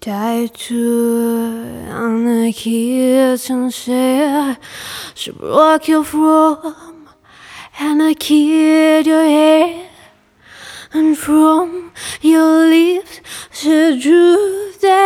带着on the kitchen chair, she broke you from and I killed your hair, and from your lips she drew that